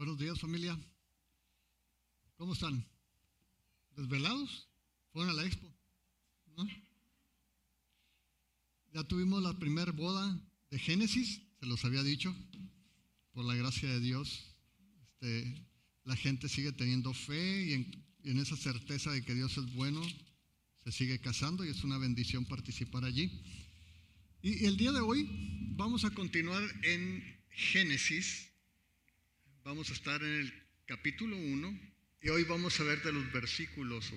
Buenos días, familia. ¿Cómo están? ¿Desvelados? ¿Fueron a la expo? ¿No? Ya tuvimos la primera boda de Génesis, se los había dicho. Por la gracia de Dios, la gente sigue teniendo fe y en esa certeza de que Dios es bueno, se sigue casando y es una bendición participar allí. Y el día de hoy vamos a continuar en Génesis. Vamos a estar en el capítulo 1 y hoy vamos a ver de los versículos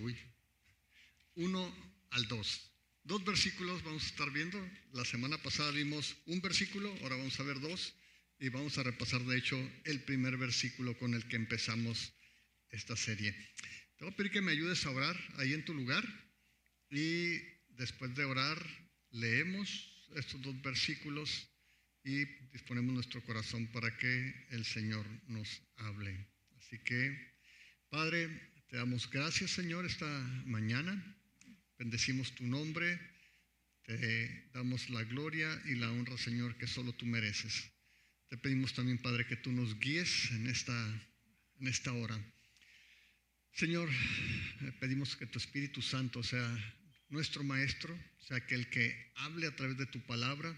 1 al 2. 2 versículos vamos a estar viendo. La semana pasada vimos un versículo, ahora vamos a ver 2 y vamos a repasar de hecho el primer versículo con el que empezamos esta serie. Te voy a pedir que me ayudes a orar ahí en tu lugar y después de orar leemos estos 2 versículos y disponemos nuestro corazón para que el Señor nos hable. Así que, Padre, te damos gracias, Señor, esta mañana. Bendecimos tu nombre. Te damos la gloria y la honra, Señor, que solo tú mereces. Te pedimos también, Padre, que tú nos guíes en esta hora. Señor, pedimos que tu Espíritu Santo sea nuestro Maestro, sea aquel que hable a través de tu palabra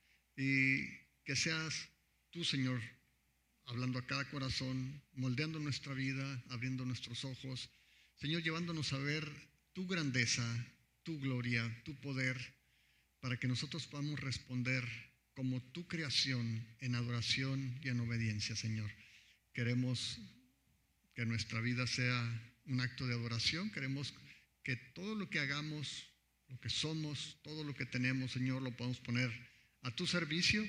y que seas tú, Señor, hablando a cada corazón, moldeando nuestra vida, abriendo nuestros ojos, Señor, llevándonos a ver tu grandeza, tu gloria, tu poder, para que nosotros podamos responder como tu creación en adoración y en obediencia, Señor. Queremos que nuestra vida sea un acto de adoración, queremos que todo lo que hagamos, lo que somos, todo lo que tenemos, Señor, lo podamos poner a tu servicio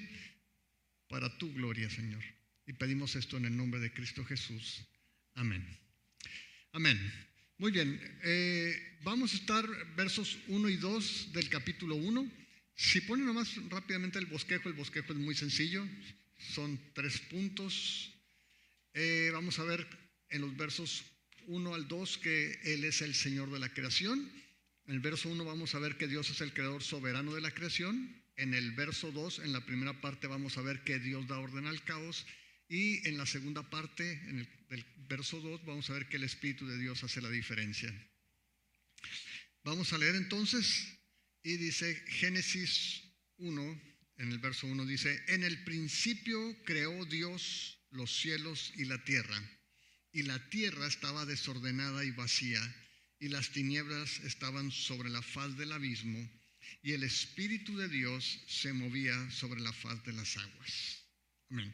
para tu gloria, Señor. Y pedimos esto en el nombre de Cristo Jesús. Amén. Amén. Muy bien. Vamos a estar versos 1 y 2 del capítulo 1. Si ponen nomás rápidamente el bosquejo es muy sencillo. Son 3 puntos. Vamos a ver en los versos 1 al 2 que Él es el Señor de la creación. En el verso 1 vamos a ver que Dios es el creador soberano de la creación. En el verso 2, en la primera parte, vamos a ver que Dios da orden al caos. Y en la segunda parte, del verso 2, vamos a ver que el Espíritu de Dios hace la diferencia. Vamos a leer entonces, y dice Génesis 1, en el verso 1 dice: en el principio creó Dios los cielos y la tierra estaba desordenada y vacía, y las tinieblas estaban sobre la faz del abismo, y el Espíritu de Dios se movía sobre la faz de las aguas. Amén.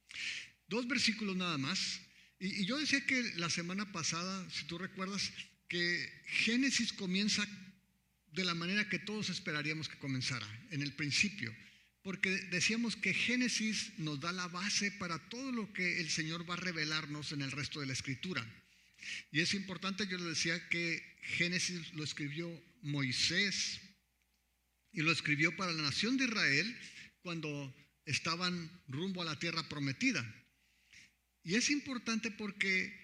2 versículos nada más. Y yo decía que la semana pasada, si tú recuerdas, que Génesis comienza de la manera que todos esperaríamos que comenzara, en el principio. Porque decíamos que Génesis nos da la base para todo lo que el Señor va a revelarnos en el resto de la Escritura. Y es importante, yo les decía que Génesis lo escribió Moisés y lo escribió para la nación de Israel cuando estaban rumbo a la tierra prometida. Y es importante porque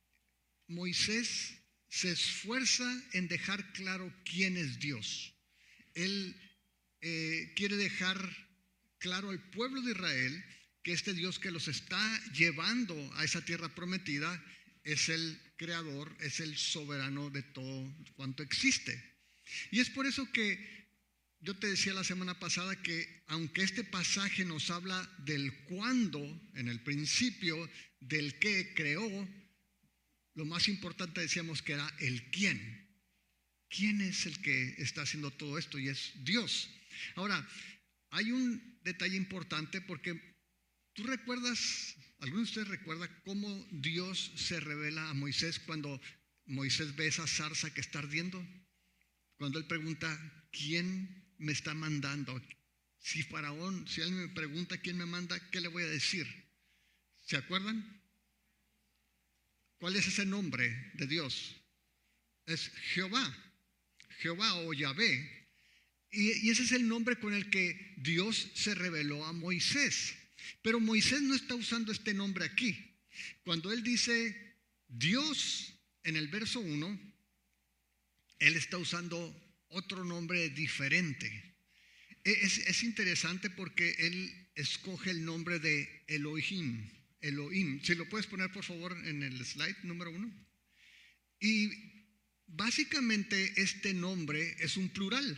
Moisés se esfuerza en dejar claro quién es Dios. Él quiere dejar claro al pueblo de Israel que este Dios que los está llevando a esa tierra prometida es el creador, es el soberano de todo cuanto existe. Y es por eso que yo te decía la semana pasada que aunque este pasaje nos habla del cuándo, en el principio, del qué creó, lo más importante decíamos que era el quién. ¿Quién es el que está haciendo todo esto? Y es Dios. Ahora, hay un detalle importante porque tú recuerdas, ¿alguno de ustedes recuerda cómo Dios se revela a Moisés cuando Moisés ve esa zarza que está ardiendo? Cuando él pregunta, ¿quién me está mandando? Si Faraón, si alguien me pregunta quién me manda, ¿qué le voy a decir? ¿Se acuerdan? ¿Cuál es ese nombre de Dios? Es Jehová o Yahvé. Y ese es el nombre con el que Dios se reveló a Moisés. Pero Moisés no está usando este nombre aquí. Cuando él dice Dios en el verso 1, él está usando otro nombre diferente. Es interesante porque él escoge el nombre de Elohim. Elohim. Si lo puedes poner, por favor, en el slide número 1. Y básicamente este nombre es un plural.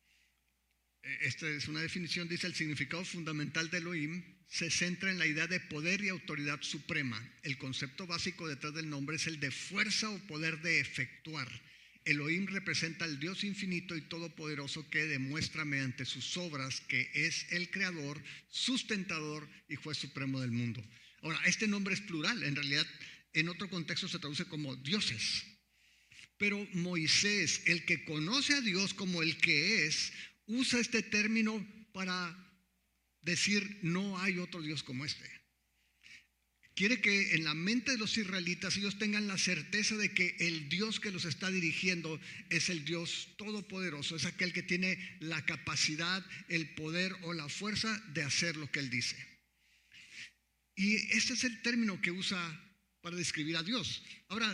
Esta es una definición, dice: el significado fundamental de Elohim se centra en la idea de poder y autoridad suprema. El concepto básico detrás del nombre es el de fuerza o poder de efectuar. Elohim representa al Dios infinito y todopoderoso que demuestra mediante sus obras que es el creador, sustentador y juez supremo del mundo. Ahora, este nombre es plural. En realidad, en otro contexto se traduce como dioses. Pero Moisés, el que conoce a Dios como el que es, usa este término para decir: no hay otro Dios como este. Quiere que en la mente de los israelitas ellos tengan la certeza de que el Dios que los está dirigiendo es el Dios todopoderoso, es aquel que tiene la capacidad, el poder o la fuerza de hacer lo que Él dice. Y este es el término que usa para describir a Dios. Ahora,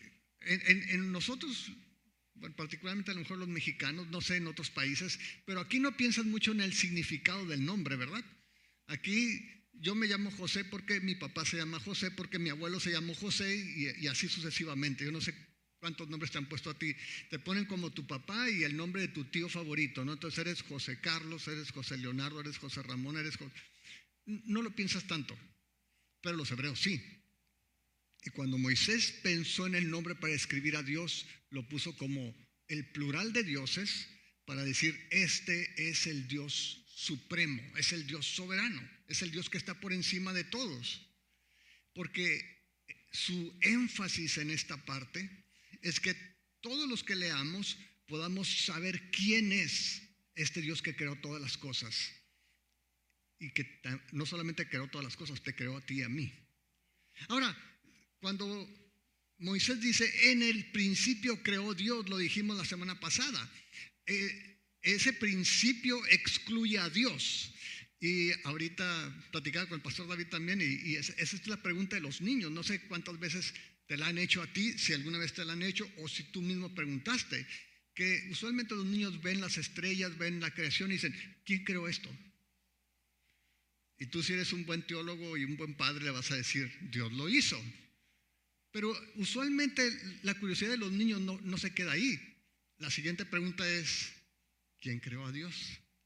en nosotros, bueno, particularmente a lo mejor los mexicanos, no sé en otros países, pero aquí no piensan mucho en el significado del nombre, ¿verdad? Aquí yo me llamo José porque mi papá se llama José, porque mi abuelo se llamó José y así sucesivamente. Yo no sé cuántos nombres te han puesto a ti. Te ponen como tu papá y el nombre de tu tío favorito, ¿no? Entonces eres José Carlos, eres José Leonardo, eres José Ramón, no lo piensas tanto, pero los hebreos sí. Y cuando Moisés pensó en el nombre para describir a Dios, lo puso como el plural de dioses para decir: este es el Dios supremo, es el Dios soberano, es el Dios que está por encima de todos. Porque su énfasis en esta parte es que todos los que leamos podamos saber quién es este Dios que creó todas las cosas. Y que no solamente creó todas las cosas, te creó a ti y a mí. Ahora, cuando Moisés dice: en el principio creó Dios, lo dijimos la semana pasada, ese principio excluye a Dios. Y ahorita platicaba con el pastor David también, y esa es la pregunta de los niños. No sé cuántas veces te la han hecho a ti, si alguna vez te la han hecho o si tú mismo preguntaste, que usualmente los niños ven las estrellas, ven la creación y dicen: ¿quién creó esto? Y tú, si eres un buen teólogo y un buen padre, le vas a decir: Dios lo hizo. Pero usualmente la curiosidad de los niños no se queda ahí. La siguiente pregunta es: ¿quién creó a Dios?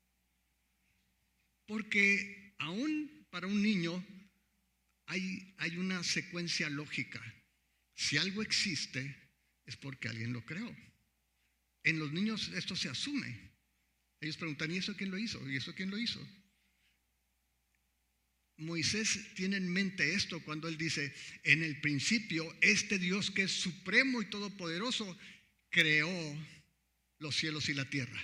Porque aún para un niño hay una secuencia lógica. Si algo existe, es porque alguien lo creó. En los niños esto se asume. Ellos preguntan: ¿y eso quién lo hizo? ¿Y eso quién lo hizo? Moisés tiene en mente esto cuando él dice: en el principio, este Dios que es supremo y todopoderoso creó los cielos y la tierra.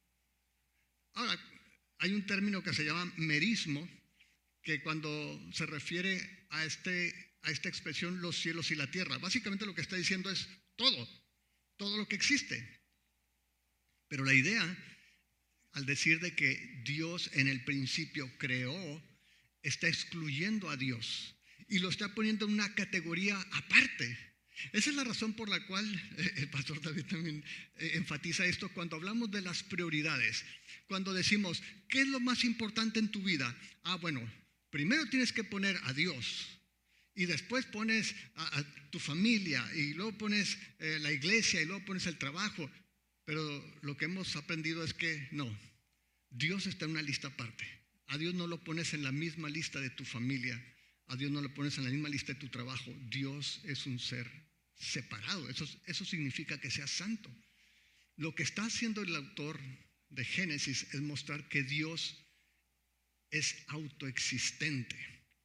Ahora, hay un término que se llama merismo, que cuando se refiere a esta expresión, los cielos y la tierra, básicamente lo que está diciendo es todo lo que existe. Pero la idea, al decir de que Dios en el principio creó, está excluyendo a Dios y lo está poniendo en una categoría aparte. Esa es la razón por la cual el pastor David también enfatiza esto cuando hablamos de las prioridades. Cuando decimos: ¿qué es lo más importante en tu vida? Bueno, primero tienes que poner a Dios y después pones a tu familia y luego pones la iglesia y luego pones el trabajo. Pero lo que hemos aprendido es que no, Dios está en una lista aparte. A Dios no lo pones en la misma lista de tu familia. A Dios no lo pones en la misma lista de tu trabajo. Dios es un ser separado. Eso significa que sea santo. Lo que está haciendo el autor de Génesis es mostrar que Dios es autoexistente.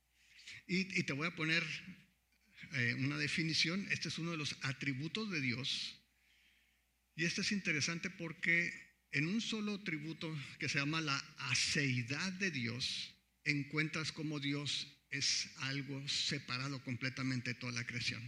Y te voy a poner una definición. Este es uno de los atributos de Dios. Y este es interesante porque en un solo atributo que se llama la aceidad de Dios, encuentras cómo Dios es algo separado completamente de toda la creación.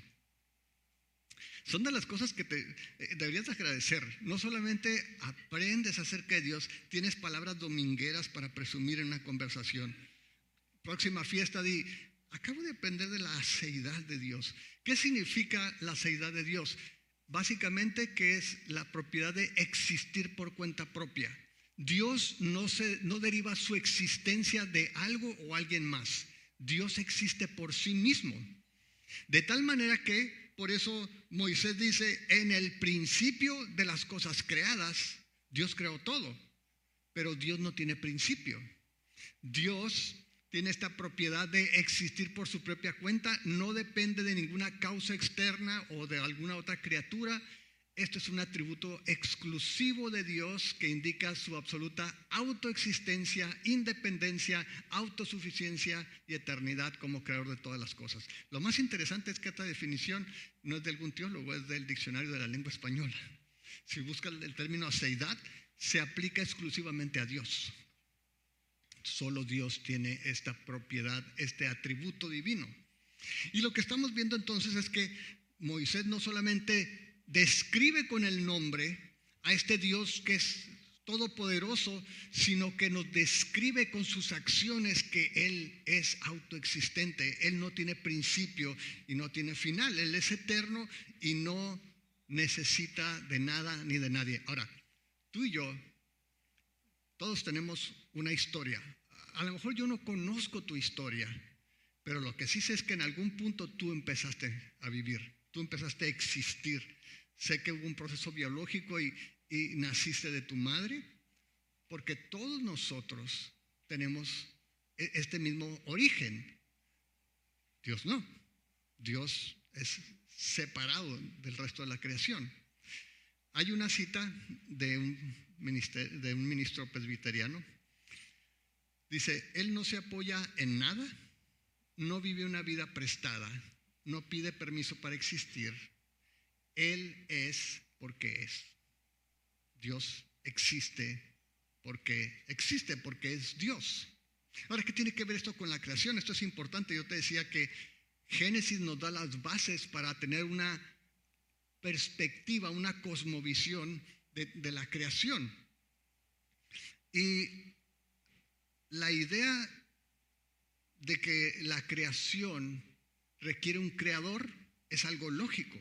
Son de las cosas que te deberías agradecer. No solamente aprendes acerca de Dios, tienes palabras domingueras para presumir en una conversación. Próxima fiesta, acabo de aprender de la aceidad de Dios. ¿Qué significa la aceidad de Dios? Básicamente que es la propiedad de existir por cuenta propia. Dios no deriva su existencia de algo o alguien más. Dios existe por sí mismo. De tal manera que, por eso Moisés dice, en el principio de las cosas creadas, Dios creó todo, pero Dios no tiene principio. Dios tiene esta propiedad de existir por su propia cuenta, no depende de ninguna causa externa o de alguna otra criatura. Esto es un atributo exclusivo de Dios que indica su absoluta autoexistencia, independencia, autosuficiencia y eternidad como creador de todas las cosas. Lo más interesante es que esta definición no es de algún teólogo, es del diccionario de la lengua española. Si busca el término aseidad, se aplica exclusivamente a Dios. Solo Dios tiene esta propiedad, este atributo divino. Y lo que estamos viendo entonces es que Moisés no solamente describe con el nombre a este Dios que es todopoderoso, sino que nos describe con sus acciones que Él es autoexistente. Él no tiene principio y no tiene final. Él es eterno y no necesita de nada ni de nadie. Ahora, tú y yo, todos tenemos una historia. A lo mejor yo no conozco tu historia, pero lo que sí sé es que en algún punto tú empezaste a vivir, tú empezaste a existir. Sé que hubo un proceso biológico y naciste de tu madre, porque todos nosotros tenemos este mismo origen. Dios no. Dios es separado del resto de la creación. Hay una cita de un ministro presbiteriano. Dice, Él no se apoya en nada, no vive una vida prestada, no pide permiso para existir. Él es porque es. Dios existe porque es Dios. Ahora, ¿qué tiene que ver esto con la creación? Esto es importante. Yo te decía que Génesis nos da las bases para tener una perspectiva, una cosmovisión de la creación. Y la idea de que la creación requiere un creador es algo lógico.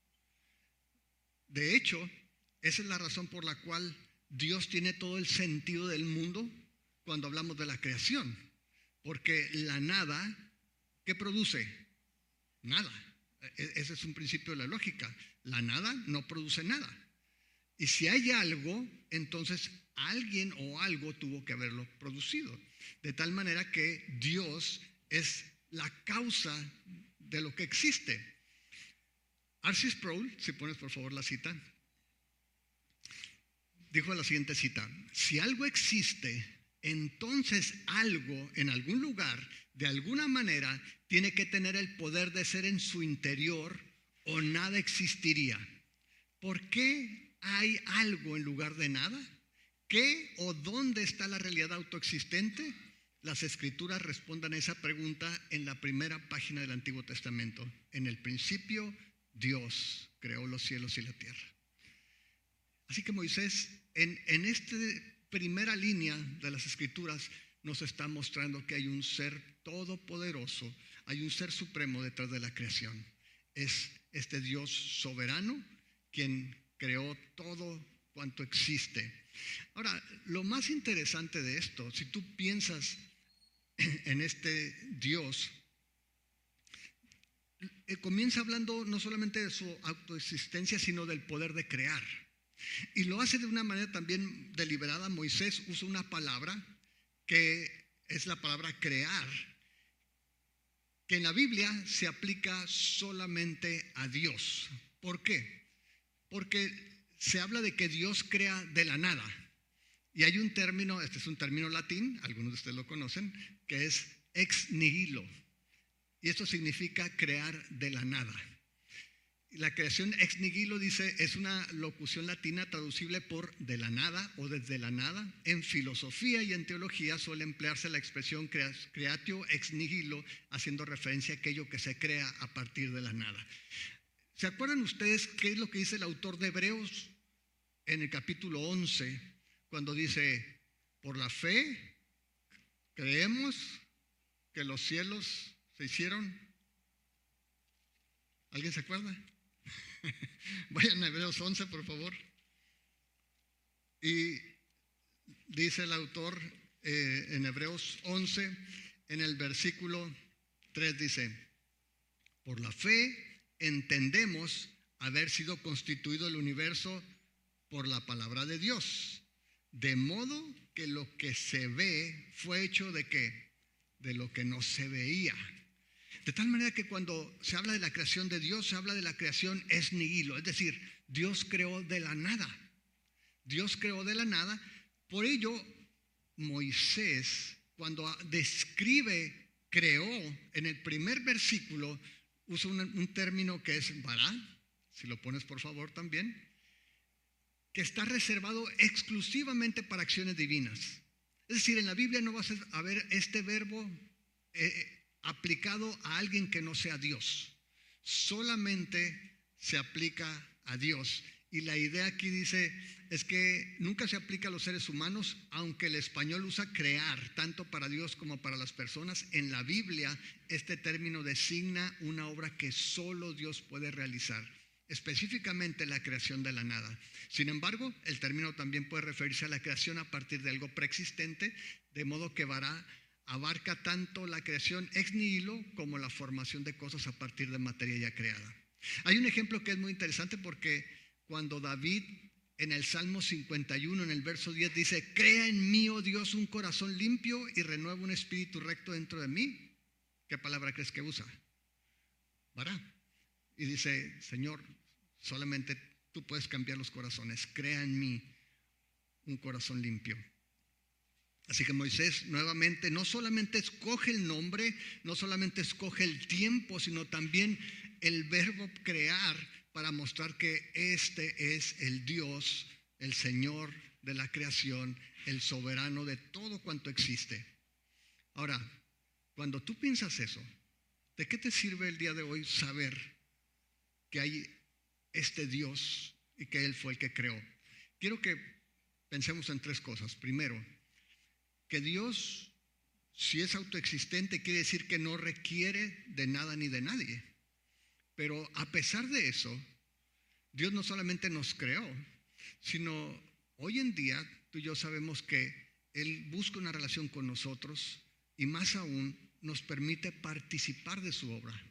De hecho, esa es la razón por la cual Dios tiene todo el sentido del mundo cuando hablamos de la creación. Porque la nada, ¿qué produce? Nada. Ese es un principio de la lógica. La nada no produce nada. Y si hay algo, entonces alguien o algo tuvo que haberlo producido. De tal manera que Dios es la causa de lo que existe. R.C. Sproul, si pones por favor la cita, dijo la siguiente cita: si algo existe, entonces algo en algún lugar, de alguna manera, tiene que tener el poder de ser en su interior o nada existiría. ¿Por qué hay algo en lugar de nada? ¿Qué o dónde está la realidad autoexistente? Las Escrituras responden a esa pregunta en la primera página del Antiguo Testamento. En el principio, Dios creó los cielos y la tierra. Así que Moisés, en esta primera línea de las Escrituras, nos está mostrando que hay un ser todopoderoso, hay un ser supremo detrás de la creación. Es este Dios soberano quien creó todo cuanto existe. Ahora, lo más interesante de esto, si tú piensas en este Dios, comienza hablando no solamente de su autoexistencia, sino del poder de crear. Y lo hace de una manera también deliberada. Moisés usa una palabra que es la palabra crear, que en la Biblia se aplica solamente a Dios. ¿Por qué? Porque se habla de que Dios crea de la nada. Y hay un término, este es un término latín, algunos de ustedes lo conocen, que es ex nihilo. Y esto significa crear de la nada. La creación ex nihilo, dice, es una locución latina traducible por de la nada o desde la nada. En filosofía y en teología suele emplearse la expresión creatio ex nihilo, haciendo referencia a aquello que se crea a partir de la nada. ¿Se acuerdan ustedes qué es lo que dice el autor de Hebreos en el capítulo 11, cuando dice, por la fe creemos que los cielos se hicieron? ¿Alguien se acuerda? Vayan a Hebreos 11, por favor. Y dice el autor en Hebreos 11, en el versículo 3 dice, por la fe entendemos haber sido constituido el universo por la palabra de Dios, de modo que lo que se ve fue hecho ¿de qué? De lo que no se veía. De tal manera que cuando se habla de la creación de Dios, se habla de la creación ex nihilo, es decir, Dios creó de la nada. Dios creó de la nada. Por ello, Moisés, cuando describe creó, en el primer versículo, usa un término que es bará, si lo pones por favor también, que está reservado exclusivamente para acciones divinas. Es decir, en la Biblia no vas a ver este verbo aplicado a alguien que no sea Dios. Solamente se aplica a Dios. Y la idea aquí dice es que nunca se aplica a los seres humanos, aunque el español usa crear, tanto para Dios como para las personas. En la Biblia este término designa una obra que solo Dios puede realizar, específicamente la creación de la nada. Sin embargo, el término también puede referirse a la creación a partir de algo preexistente, de modo que abarca tanto la creación ex nihilo como la formación de cosas a partir de materia ya creada. Hay un ejemplo que es muy interesante porque cuando David en el Salmo 51, en el verso 10, dice, crea en mí, oh Dios, un corazón limpio y renueva un espíritu recto dentro de mí. ¿Qué palabra crees que usa? Bará. Y dice, Señor, solamente tú puedes cambiar los corazones. Crea en mí un corazón limpio. Así que Moisés nuevamente no solamente escoge el nombre, no solamente escoge el tiempo, sino también el verbo crear para mostrar que este es el Dios, el Señor de la creación, el soberano de todo cuanto existe. Ahora, cuando tú piensas eso, ¿de qué te sirve el día de hoy saber que hay este Dios y que Él fue el que creó? Quiero que pensemos en tres cosas. Primero, que Dios, si es autoexistente, quiere decir que no requiere de nada ni de nadie. Pero a pesar de eso, Dios no solamente nos creó, sino hoy en día tú y yo sabemos que Él busca una relación con nosotros y más aún nos permite participar de su obra.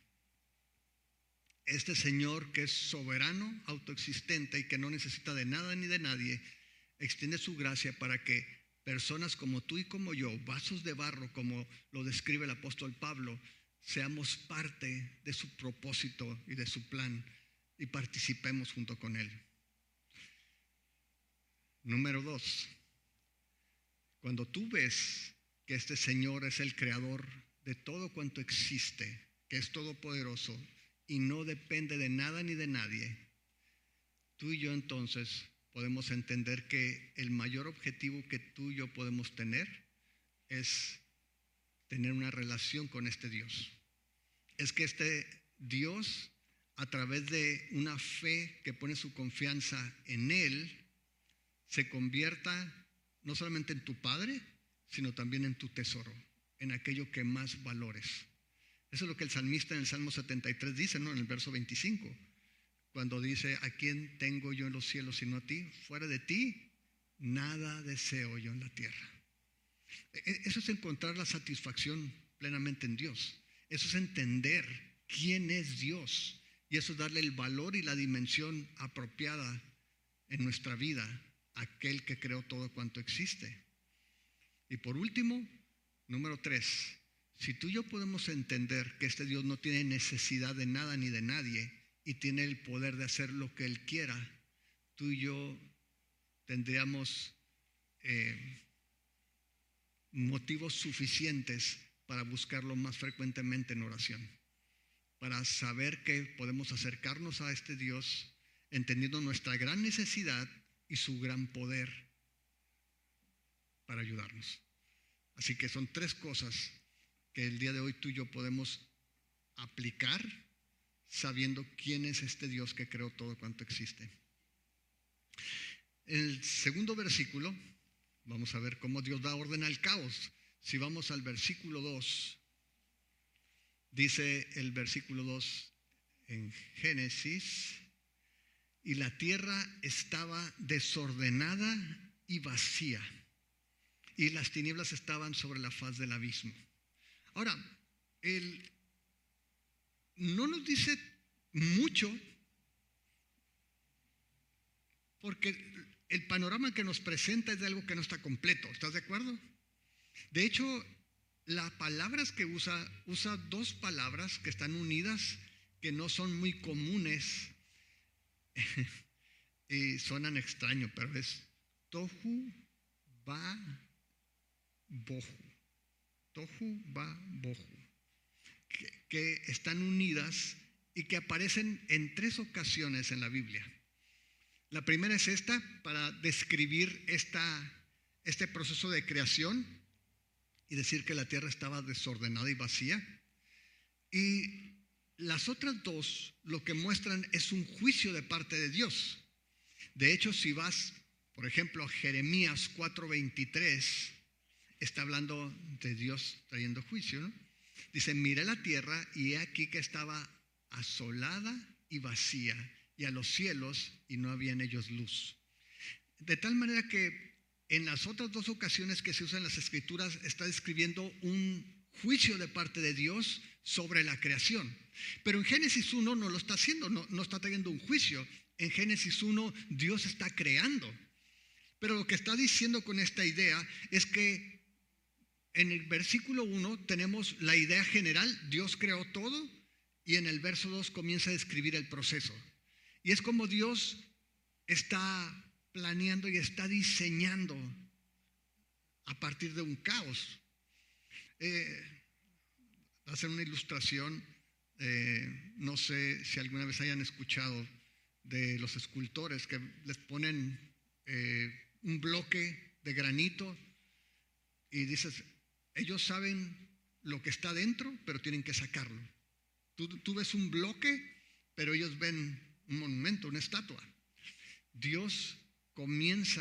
Este Señor que es soberano, autoexistente y que no necesita de nada ni de nadie, extiende su gracia para que personas como tú y como yo, vasos de barro, como lo describe el apóstol Pablo, seamos parte de su propósito y de su plan y participemos junto con Él. Número 2, cuando tú ves que este Señor es el creador de todo cuanto existe, que es todopoderoso y no depende de nada ni de nadie, tú y yo entonces podemos entender que el mayor objetivo que tú y yo podemos tener es tener una relación con este Dios. Es que este Dios, a través de una fe que pone su confianza en Él, se convierta no solamente en tu Padre, sino también en tu tesoro, en aquello que más valores. Eso es lo que el salmista en el Salmo 73 dice, ¿no? En el verso 25, cuando dice, ¿a quién tengo yo en los cielos sino a ti? Fuera de ti, nada deseo yo en la tierra. Eso es encontrar la satisfacción plenamente en Dios. Eso es entender quién es Dios. Y eso es darle el valor y la dimensión apropiada en nuestra vida a aquel que creó todo cuanto existe. Y por último, número 3, si tú y yo podemos entender que este Dios no tiene necesidad de nada ni de nadie y tiene el poder de hacer lo que Él quiera, tú y yo tendríamos motivos suficientes para buscarlo más frecuentemente en oración, para saber que podemos acercarnos a este Dios entendiendo nuestra gran necesidad y su gran poder para ayudarnos. Así que son 3 cosas que el día de hoy tú y yo podemos aplicar sabiendo quién es este Dios que creó todo cuanto existe. El segundo versículo, vamos a ver cómo Dios da orden al caos. Si vamos al versículo 2, dice el versículo 2 en Génesis, y la tierra estaba desordenada y vacía, y las tinieblas estaban sobre la faz del abismo. Ahora, el no nos dice mucho porque el panorama que nos presenta es de algo que no está completo. ¿Estás de acuerdo? De hecho, las palabras que usa dos palabras que están unidas, que no son muy comunes y suenan extraño, pero es tohu va bohu. Tohu va bohu. Que están unidas y que aparecen en 3 ocasiones en la Biblia. La primera es esta, para describir este proceso de creación y decir que la tierra estaba desordenada y vacía. Y las otras dos lo que muestran es un juicio de parte de Dios. De hecho, si vas, por ejemplo, a Jeremías 4:23, está hablando de Dios trayendo juicio, ¿no? Dice, miré la tierra y he aquí que estaba asolada y vacía, y a los cielos y no había en ellos luz. De tal manera que en las otras 2 ocasiones que se usan las escrituras está describiendo un juicio de parte de Dios sobre la creación. Pero en Génesis 1 no lo está haciendo, no está trayendo un juicio. En Génesis 1 Dios está creando. Pero lo que está diciendo con esta idea es que en el versículo 1 tenemos la idea general, Dios creó todo, y en el verso 2 comienza a describir el proceso. Y es como Dios está planeando y está diseñando a partir de un caos. Hacer una ilustración, no sé si alguna vez hayan escuchado de los escultores que les ponen un bloque de granito y dices, ellos saben lo que está dentro, pero tienen que sacarlo. Tú ves un bloque, pero ellos ven un monumento, una estatua. Dios comienza,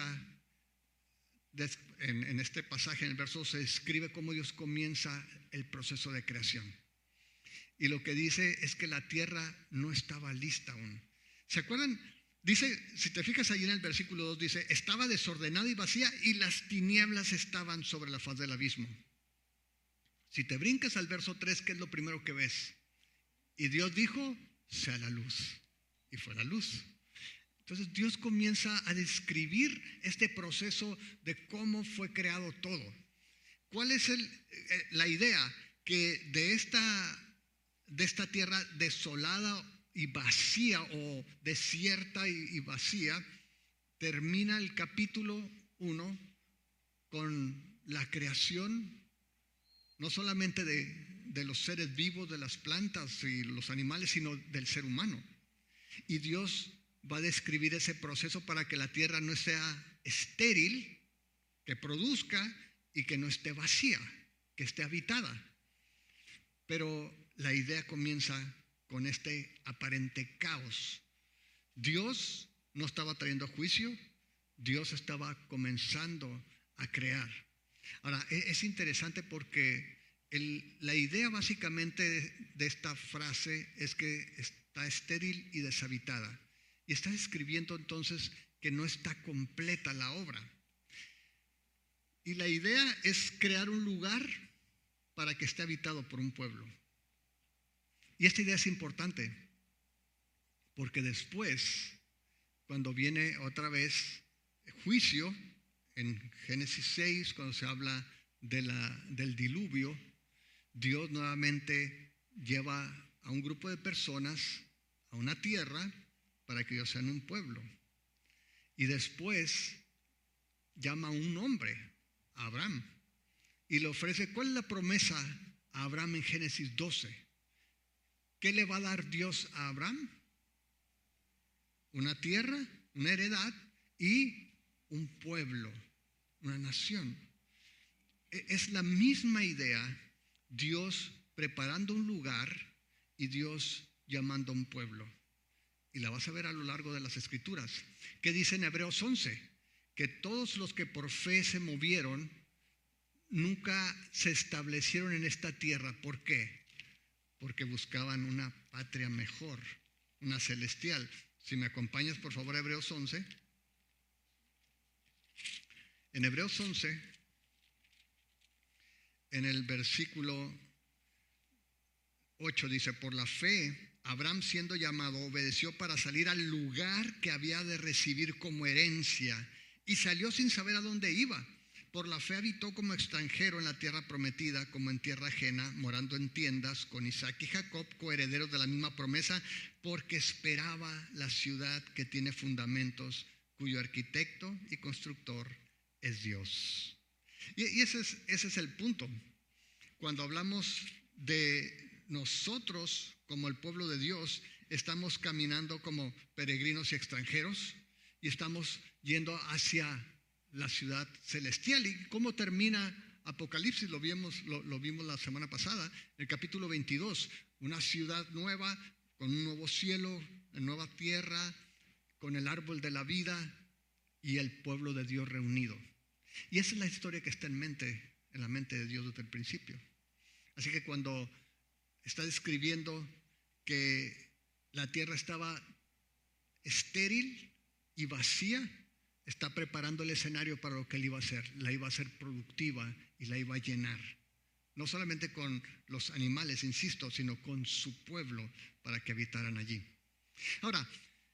en este pasaje, en el verso, se describe cómo Dios comienza el proceso de creación. Y lo que dice es que la tierra no estaba lista aún. ¿Se acuerdan? Dice, si te fijas ahí en el versículo 2, dice, estaba desordenada y vacía y las tinieblas estaban sobre la faz del abismo. Si te brincas al verso 3, ¿qué es lo primero que ves? Y Dios dijo, sea la luz. Y fue la luz. Entonces Dios comienza a describir este proceso de cómo fue creado todo. ¿Cuál es la idea? Que de esta tierra desolada y vacía o desierta y vacía, termina el capítulo 1 con la creación, no solamente de los seres vivos, de las plantas y los animales, sino del ser humano. Y Dios va a describir ese proceso para que la tierra no sea estéril, que produzca y que no esté vacía, que esté habitada. Pero la idea comienza con este aparente caos. Dios no estaba trayendo juicio, Dios estaba comenzando a crear. Ahora, es interesante porque la idea básicamente de esta frase es que está estéril y deshabitada. Y está describiendo entonces que no está completa la obra. Y la idea es crear un lugar para que esté habitado por un pueblo. Y esta idea es importante porque después, cuando viene otra vez juicio, en Génesis 6, cuando se habla del diluvio, Dios nuevamente lleva a un grupo de personas a una tierra para que ellos sean un pueblo. Y después llama a un hombre, a Abraham, y le ofrece, ¿cuál es la promesa a Abraham en Génesis 12? ¿Qué le va a dar Dios a Abraham? Una tierra, una heredad y un pueblo, una nación. Es la misma idea, Dios preparando un lugar y Dios llamando a un pueblo. Y la vas a ver a lo largo de las Escrituras. ¿Qué dice en Hebreos 11? Que todos los que por fe se movieron nunca se establecieron en esta tierra. ¿Por qué? Porque buscaban una patria mejor, una celestial. Si me acompañas, por favor, a Hebreos 11. En Hebreos 11, en el versículo 8 dice, por la fe, Abraham siendo llamado, obedeció para salir al lugar que había de recibir como herencia y salió sin saber a dónde iba. Por la fe habitó como extranjero en la tierra prometida, como en tierra ajena, morando en tiendas con Isaac y Jacob, coherederos de la misma promesa, porque esperaba la ciudad que tiene fundamentos, cuyo arquitecto y constructor es Dios. Y ese es el punto. Cuando hablamos de nosotros como el pueblo de Dios, estamos caminando como peregrinos y extranjeros y estamos yendo hacia la ciudad celestial. ¿Y cómo termina Apocalipsis? Lo vimos la semana pasada, el capítulo 22, una ciudad nueva, con un nuevo cielo, en nueva tierra, con el árbol de la vida y el pueblo de Dios reunido. Y esa es la historia que está en la mente de Dios desde el principio. Así que cuando está describiendo que la tierra estaba estéril y vacía, está preparando el escenario para lo que él iba a hacer. La iba a hacer productiva y la iba a llenar. No solamente con los animales, insisto, sino con su pueblo para que habitaran allí. Ahora,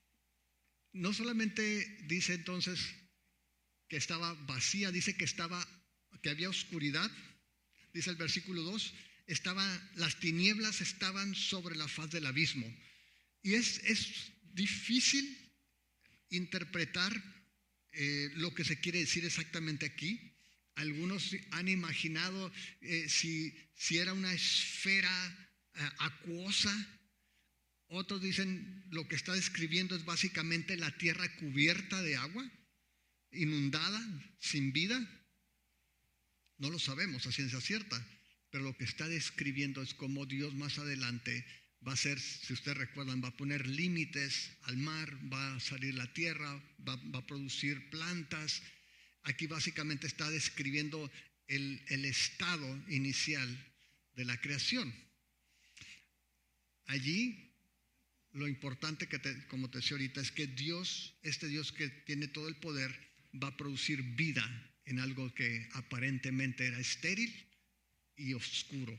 no solamente dice entonces que estaba vacía, dice que había oscuridad. Dice el versículo 2, las tinieblas estaban sobre la faz del abismo. Y es difícil interpretar lo que se quiere decir exactamente aquí. Algunos han imaginado si era una esfera acuosa. Otros dicen lo que está describiendo es básicamente la tierra cubierta de agua, inundada, sin vida. No lo sabemos a ciencia cierta, pero lo que está describiendo es cómo Dios más adelante va a hacer, si ustedes recuerdan, va a poner límites al mar, va a salir la tierra, va a producir plantas. Aquí básicamente está describiendo el estado inicial de la creación. Allí lo importante como te decía ahorita, es que Dios, este Dios que tiene todo el poder, va a producir vida en algo que aparentemente era estéril y oscuro.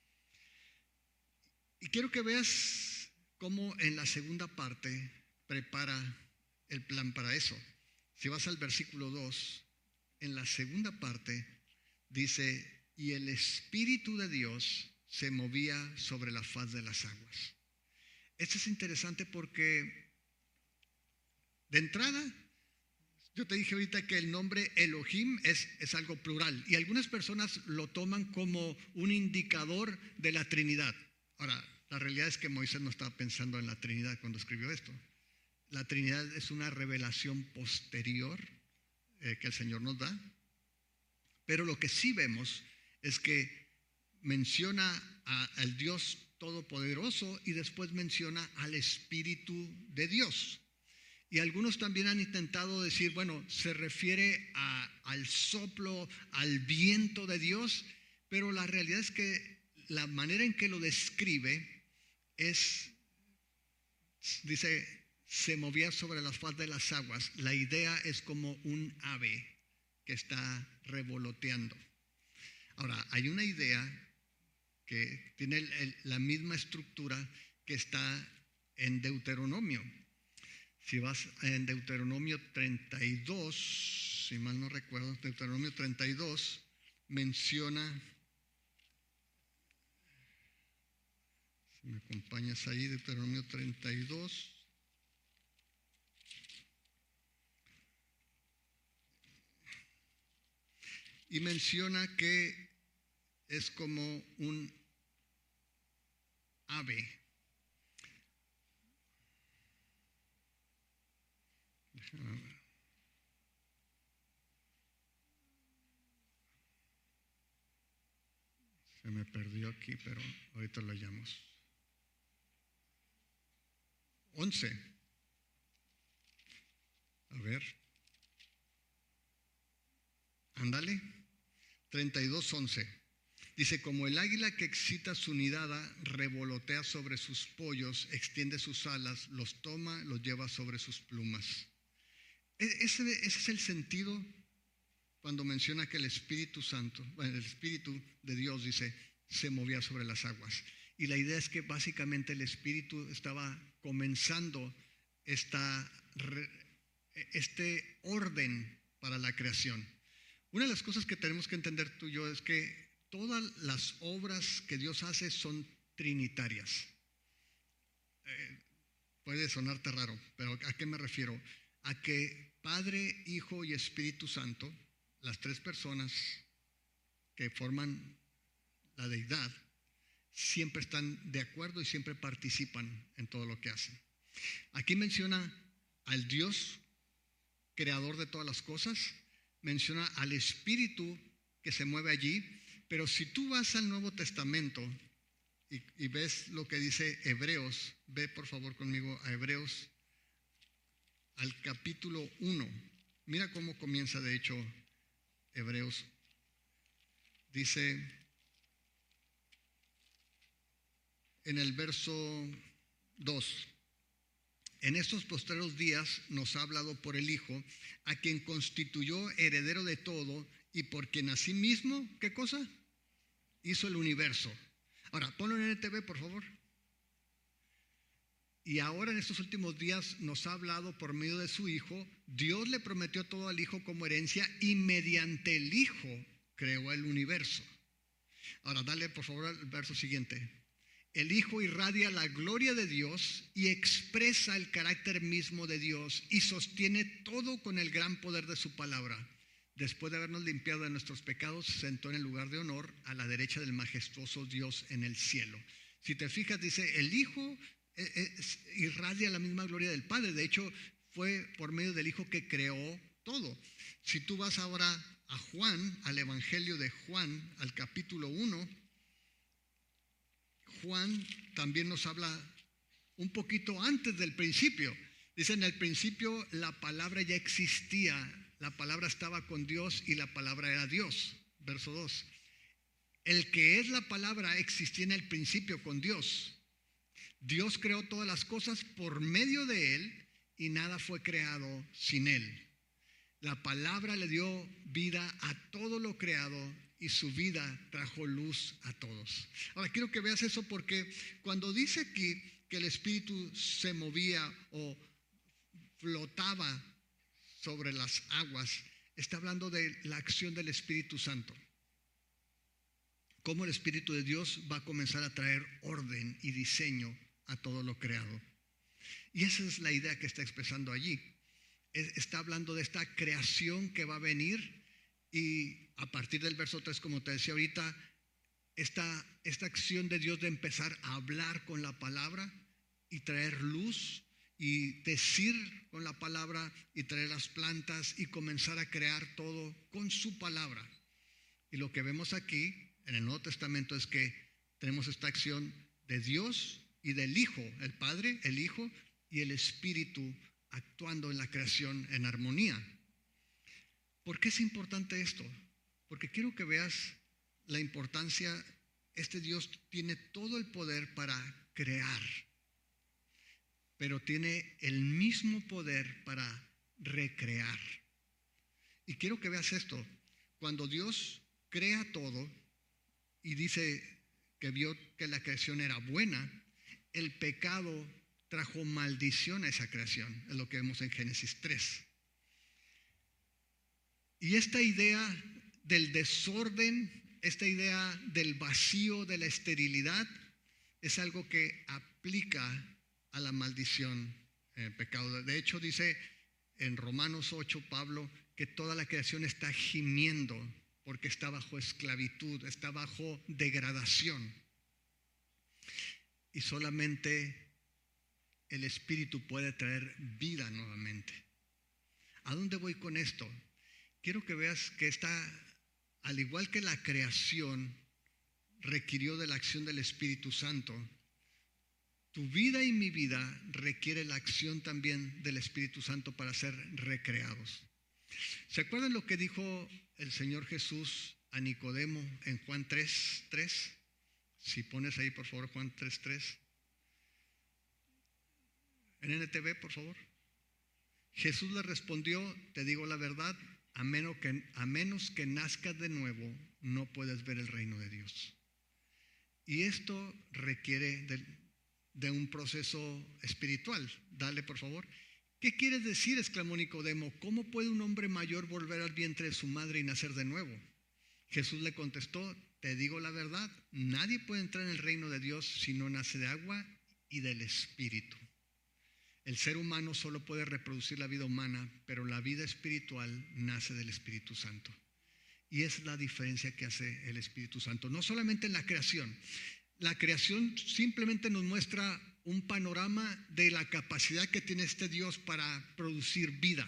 Y quiero que veas cómo en la segunda parte prepara el plan para eso. Si vas al versículo 2, en la segunda parte dice, y el Espíritu de Dios se movía sobre la faz de las aguas. Esto es interesante porque de entrada, yo te dije ahorita que el nombre Elohim es algo plural y algunas personas lo toman como un indicador de la Trinidad. Ahora, la realidad es que Moisés no estaba pensando en la Trinidad cuando escribió esto. La Trinidad es una revelación posterior que el Señor nos da, pero lo que sí vemos es que menciona al Dios Todopoderoso y después menciona al Espíritu de Dios. Y algunos también han intentado decir, bueno, se refiere al soplo, al viento de Dios, pero la realidad es que la manera en que lo describe dice, se movía sobre la faz de las aguas. La idea es como un ave que está revoloteando. Ahora, hay una idea que tiene la misma estructura que está en Deuteronomio. Si vas en Deuteronomio 32, si mal no recuerdo, Deuteronomio 32 menciona, si me acompañas ahí, Deuteronomio 32. Y menciona que es como un ave. Déjame ver. Se me perdió aquí, pero ahorita lo hallamos. 11. A ver. Ándale. 32:11. Dice, como el águila que excita su nidada, revolotea sobre sus pollos, extiende sus alas, los toma, los lleva sobre sus plumas. Ese es el sentido cuando menciona que el Espíritu Santo, el Espíritu de Dios, dice, se movía sobre las aguas. Y la idea es que básicamente el Espíritu estaba comenzando este orden para la creación. Una de las cosas que tenemos que entender tú y yo es que todas las obras que Dios hace son trinitarias. Puede sonarte raro, pero ¿a qué me refiero? A que Padre, Hijo y Espíritu Santo, las tres personas que forman la deidad, siempre están de acuerdo y siempre participan en todo lo que hacen. Aquí menciona al Dios, creador de todas las cosas, menciona al Espíritu que se mueve allí, pero si tú vas al Nuevo Testamento y ves lo que dice Hebreos, ve por favor conmigo a Hebreos, al capítulo 1. Mira cómo comienza de hecho Hebreos. Dice en el verso 2: en estos postreros días nos ha hablado por el Hijo, a quien constituyó heredero de todo y por quien asimismo, ¿qué cosa? Hizo el universo. Ahora, ponlo en NTV, por favor. Y ahora en estos últimos días nos ha hablado por medio de su Hijo. Dios le prometió todo al Hijo como herencia y mediante el Hijo creó el universo. Ahora, dale por favor al verso siguiente. El Hijo irradia la gloria de Dios y expresa el carácter mismo de Dios y sostiene todo con el gran poder de su palabra. Después de habernos limpiado de nuestros pecados, se sentó en el lugar de honor a la derecha del majestuoso Dios en el cielo. Si te fijas, dice, el Hijo irradia la misma gloria del Padre. De hecho, fue por medio del Hijo que creó todo. Si tú vas ahora a Juan, al Evangelio de Juan, al capítulo 1, Juan también nos habla un poquito antes del principio. Dice, en el principio la palabra ya existía, la palabra estaba con Dios y la palabra era Dios. Verso 2. El que es la palabra existía en el principio con Dios. Dios creó todas las cosas por medio de Él y nada fue creado sin Él. La palabra le dio vida a todo lo creado y su vida trajo luz a todos. Ahora quiero que veas eso porque cuando dice aquí que el Espíritu se movía o flotaba sobre las aguas, está hablando de la acción del Espíritu Santo. Cómo el Espíritu de Dios va a comenzar a traer orden y diseño a todo lo creado. Y esa es la idea que está expresando allí. Está hablando de esta creación que va a venir y a partir del verso 3, como te decía ahorita, esta acción de Dios de empezar a hablar con la palabra y traer luz y decir con la palabra y traer las plantas y comenzar a crear todo con su palabra. Y lo que vemos aquí en el Nuevo Testamento es que tenemos esta acción de Dios y del Hijo, el Padre, el Hijo y el Espíritu actuando en la creación en armonía. ¿Por qué es importante esto? Porque quiero que veas la importancia. Este Dios tiene todo el poder para crear, pero tiene el mismo poder para recrear. Y quiero que veas esto. Cuando Dios crea todo y dice que vio que la creación era buena, el pecado trajo maldición a esa creación. Es lo que vemos en Génesis 3. Y esta idea del desorden, esta idea del vacío, de la esterilidad, es algo que aplica a la maldición en el pecado. De hecho, dice en Romanos 8, Pablo, que toda la creación está gimiendo porque está bajo esclavitud, está bajo degradación. Y solamente el Espíritu puede traer vida nuevamente. ¿A dónde voy con esto? Quiero que veas que al igual que la creación requirió de la acción del Espíritu Santo, tu vida y mi vida requiere la acción también del Espíritu Santo para ser recreados. ¿Se acuerdan lo que dijo el Señor Jesús a Nicodemo en Juan 3:3? Si pones ahí por favor Juan 3:3. En NTV, por favor. Jesús le respondió, te digo la verdad, a menos que nazcas de nuevo, no puedes ver el reino de Dios. Y esto requiere de un proceso espiritual. Dale, por favor. ¿Qué quieres decir?, exclamó Nicodemo. ¿Cómo puede un hombre mayor volver al vientre de su madre y nacer de nuevo? Jesús le contestó, te digo la verdad, nadie puede entrar en el reino de Dios si no nace de agua y del Espíritu. El ser humano solo puede reproducir la vida humana, pero la vida espiritual nace del Espíritu Santo. Y es la diferencia que hace el Espíritu Santo. No solamente en la creación. La creación simplemente nos muestra un panorama de la capacidad que tiene este Dios para producir vida.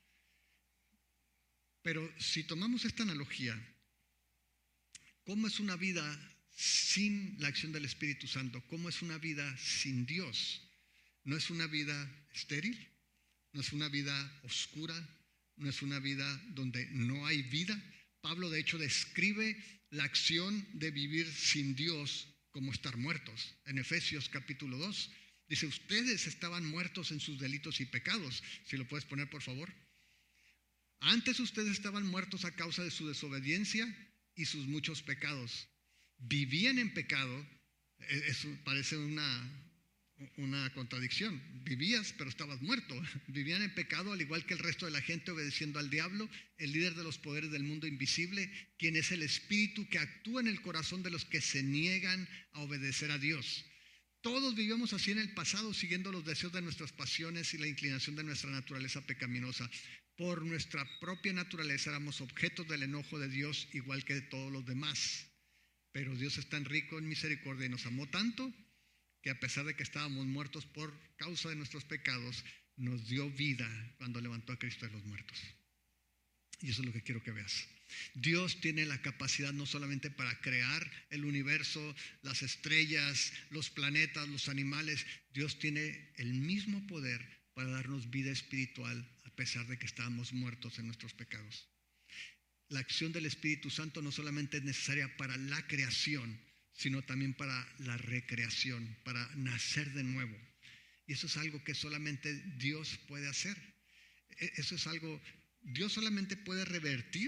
Pero si tomamos esta analogía, ¿cómo es una vida sin la acción del Espíritu Santo? ¿Cómo es una vida sin Dios? No es una vida estéril, no es una vida oscura, no es una vida donde no hay vida. Pablo, de hecho, describe la acción de vivir sin Dios como estar muertos. En Efesios capítulo 2, dice, ustedes estaban muertos en sus delitos y pecados. Si lo puedes poner, por favor. Antes ustedes estaban muertos a causa de su desobediencia y sus muchos pecados. Vivían en pecado. Eso parece una contradicción. Vivías, pero estabas muerto. Vivían en pecado al igual que el resto de la gente, obedeciendo al diablo, el líder de los poderes del mundo invisible, quien es el espíritu que actúa en el corazón de los que se niegan a obedecer a Dios. Todos vivíamos así en el pasado, siguiendo los deseos de nuestras pasiones y la inclinación de nuestra naturaleza pecaminosa. Por nuestra propia naturaleza éramos objetos del enojo de Dios, igual que de todos los demás. Pero Dios es tan rico en misericordia y nos amó tanto que a pesar de que estábamos muertos por causa de nuestros pecados, nos dio vida cuando levantó a Cristo de los muertos. Y eso es lo que quiero que veas. Dios tiene la capacidad no solamente para crear el universo, las estrellas, los planetas, los animales. Dios tiene el mismo poder para darnos vida espiritual a pesar de que estábamos muertos en nuestros pecados. La acción del Espíritu Santo no solamente es necesaria para la creación, sino también para la recreación, para nacer de nuevo. Y eso es algo que solamente Dios puede hacer. Eso es algo, Dios solamente puede revertir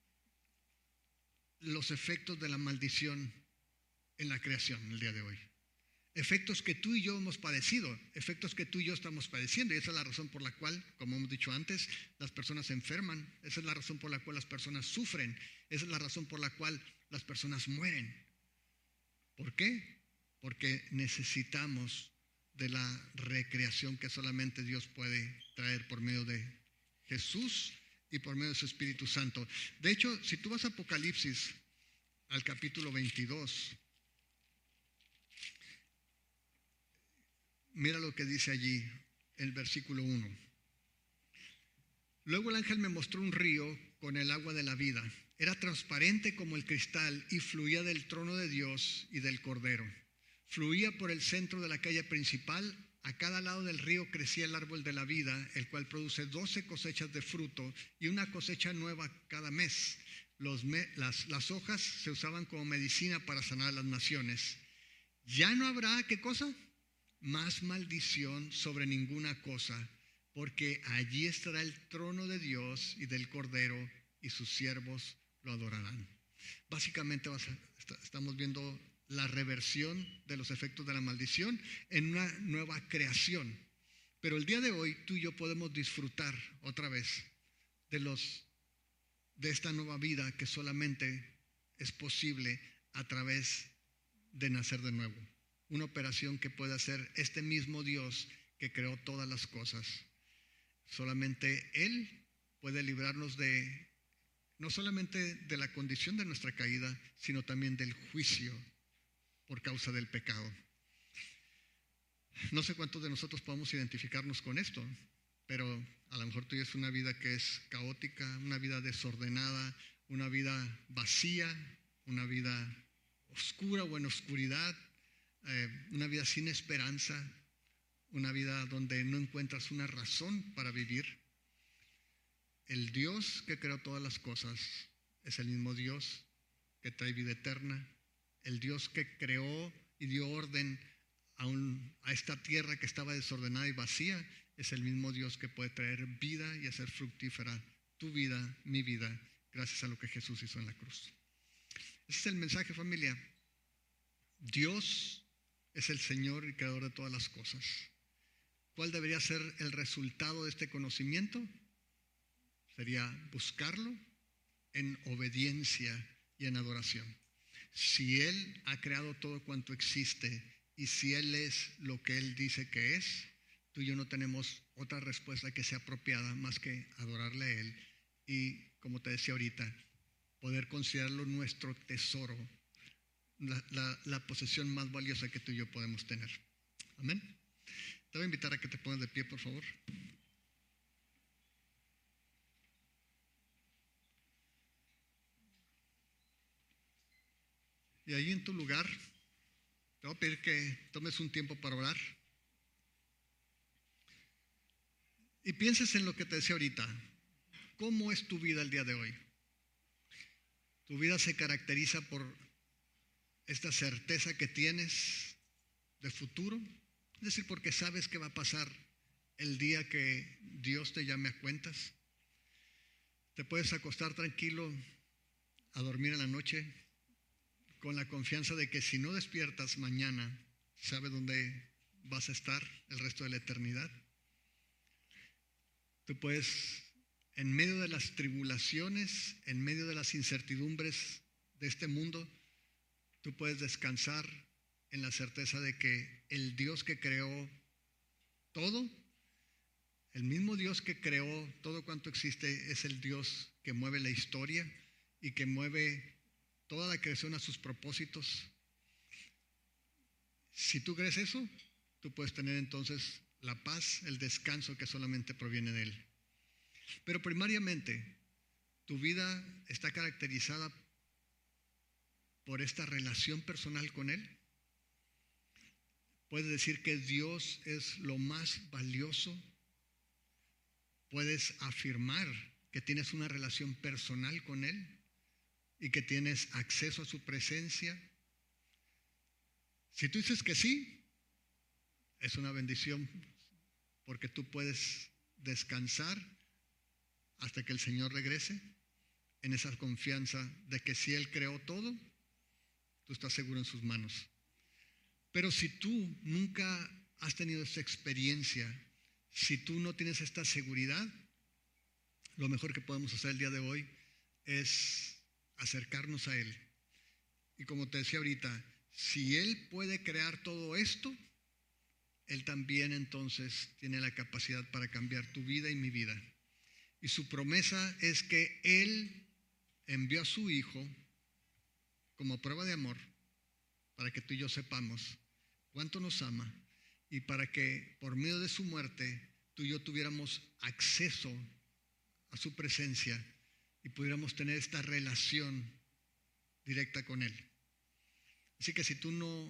los efectos de la maldición en la creación el día de hoy. Efectos que tú y yo hemos padecido, efectos que tú y yo estamos padeciendo. Y esa es la razón por la cual, como hemos dicho antes, las personas se enferman. Esa es la razón por la cual las personas sufren. Esa es la razón por la cual las personas mueren. ¿Por qué? Porque necesitamos de la recreación que solamente Dios puede traer por medio de Jesús y por medio de su Espíritu Santo. De hecho, si tú vas a Apocalipsis, al capítulo 22, mira lo que dice allí, el versículo 1. Luego el ángel me mostró un río con el agua de la vida. Era transparente como el cristal y fluía del trono de Dios y del Cordero. Fluía por el centro de la calle principal. A cada lado del río crecía el árbol de la vida, el cual produce 12 cosechas de fruto y una cosecha nueva cada mes. Las hojas se usaban como medicina para sanar a las naciones. Ya no habrá, ¿qué cosa? Más maldición sobre ninguna cosa, porque allí estará el trono de Dios y del Cordero, y sus siervos lo adorarán. Básicamente estamos viendo la reversión de los efectos de la maldición en una nueva creación. Pero el día de hoy tú y yo podemos disfrutar otra vez de esta nueva vida que solamente es posible a través de nacer de nuevo. Una operación que puede hacer este mismo Dios que creó todas las cosas. Solamente Él puede librarnos no solamente de la condición de nuestra caída, sino también del juicio por causa del pecado. No sé cuántos de nosotros podemos identificarnos con esto, pero a lo mejor tú es una vida que es caótica, una vida desordenada, una vida vacía, una vida oscura o en oscuridad, una vida sin esperanza, una vida donde no encuentras una razón para vivir. El Dios que creó todas las cosas es el mismo Dios que trae vida eterna. El Dios que creó y dio orden a esta tierra que estaba desordenada y vacía es el mismo Dios que puede traer vida y hacer fructífera tu vida, mi vida, gracias a lo que Jesús hizo en la cruz. Ese es el mensaje, familia. Dios es el Señor y creador de todas las cosas. ¿Cuál debería ser el resultado de este conocimiento? Sería buscarlo en obediencia y en adoración. Si Él ha creado todo cuanto existe y si Él es lo que Él dice que es, tú y yo no tenemos otra respuesta que sea apropiada más que adorarle a Él y, como te decía ahorita, poder considerarlo nuestro tesoro, la posesión más valiosa que tú y yo podemos tener. Amén. Te voy a invitar a que te pongas de pie, por favor. Y ahí en tu lugar, te voy a pedir que tomes un tiempo para orar. Y pienses en lo que te decía ahorita. ¿Cómo es tu vida el día de hoy? ¿Tu vida se caracteriza por esta certeza que tienes de futuro? Es decir, porque sabes que va a pasar el día que Dios te llame a cuentas. Te puedes acostar tranquilo a dormir en la noche con la confianza de que si no despiertas mañana, sabes dónde vas a estar el resto de la eternidad. Tú puedes, en medio de las tribulaciones, en medio de las incertidumbres de este mundo, tú puedes descansar en la certeza de que el Dios que creó todo, el mismo Dios que creó todo cuanto existe, es el Dios que mueve la historia y que mueve toda la creación a sus propósitos. Si tú crees eso, tú puedes tener entonces la paz, el descanso que solamente proviene de Él. Pero primariamente, tu vida está caracterizada por esta relación personal con Él. Puedes decir que Dios es lo más valioso. Puedes afirmar que tienes una relación personal con Él y que tienes acceso a su presencia. Si tú dices que sí, es una bendición porque tú puedes descansar hasta que el Señor regrese en esa confianza de que si Él creó todo, tú estás seguro en sus manos. Pero si tú nunca has tenido esa experiencia, si tú no tienes esta seguridad, lo mejor que podemos hacer el día de hoy es acercarnos a Él. Y como te decía ahorita, si Él puede crear todo esto, Él también entonces tiene la capacidad para cambiar tu vida y mi vida. Y su promesa es que Él envió a su Hijo como prueba de amor para que tú y yo sepamos cuánto nos ama y para que por medio de su muerte tú y yo tuviéramos acceso a su presencia y pudiéramos tener esta relación directa con Él. Así que si tú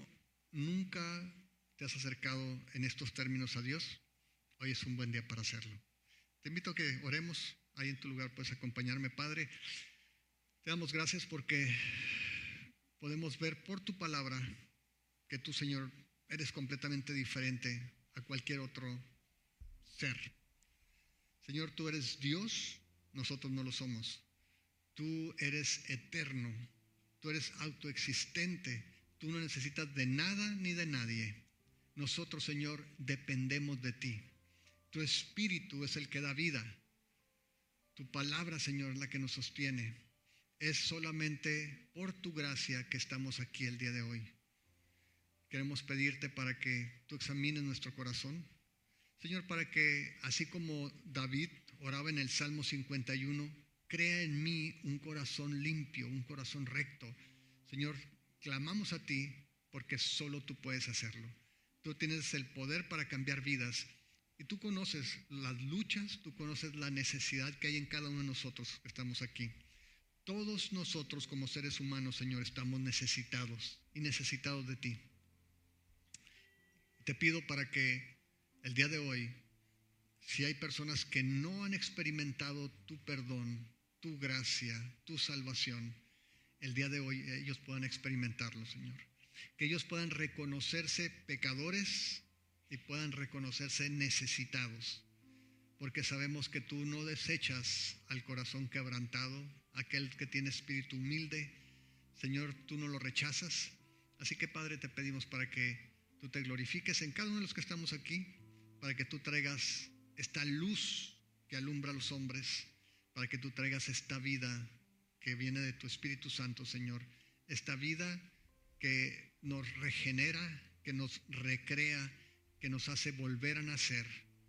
nunca te has acercado en estos términos a Dios, hoy es un buen día para hacerlo. Te invito a que oremos. Ahí en tu lugar puedes acompañarme. Padre, te damos gracias porque podemos ver por tu palabra que tú, Señor, eres completamente diferente a cualquier otro ser. Señor, tú eres Dios, nosotros no lo somos. Tú eres eterno, tú eres autoexistente, tú no necesitas de nada ni de nadie. Nosotros, Señor, dependemos de ti. Tu espíritu es el que da vida. Tu palabra, Señor, es la que nos sostiene. Es solamente por tu gracia que estamos aquí el día de hoy. Queremos pedirte para que tú examines nuestro corazón. Señor, para que así como David oraba en el Salmo 51, crea en mí un corazón limpio, un corazón recto. Señor, clamamos a ti porque solo tú puedes hacerlo. Tú tienes el poder para cambiar vidas y tú conoces las luchas, tú conoces la necesidad que hay en cada uno de nosotros que estamos aquí. Todos nosotros como seres humanos, Señor, estamos necesitados y necesitados de ti. Te pido para que el día de hoy, si hay personas que no han experimentado tu perdón, tu gracia, tu salvación, el día de hoy ellos puedan experimentarlo, Señor. Que ellos puedan reconocerse pecadores y puedan reconocerse necesitados. Porque sabemos que tú no desechas al corazón quebrantado, aquel que tiene espíritu humilde. Señor, tú no lo rechazas. Así que, Padre, te pedimos para que tú te glorifiques en cada uno de los que estamos aquí, para que tú traigas esta luz que alumbra a los hombres, para que tú traigas esta vida que viene de tu Espíritu Santo, Señor, esta vida que nos regenera, que nos recrea, que nos hace volver a nacer.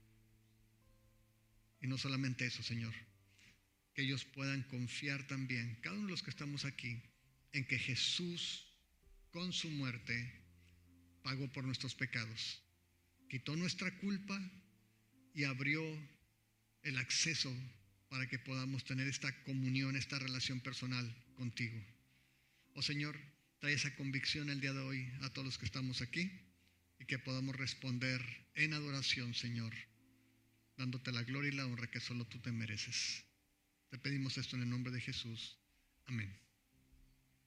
Y no solamente eso, Señor, que ellos puedan confiar también, cada uno de los que estamos aquí, en que Jesús, con su muerte, pagó por nuestros pecados, quitó nuestra culpa y abrió el acceso para que podamos tener esta comunión, esta relación personal contigo. Oh Señor, trae esa convicción el día de hoy a todos los que estamos aquí y que podamos responder en adoración, Señor, dándote la gloria y la honra que solo tú te mereces. Te pedimos esto en el nombre de Jesús. Amén.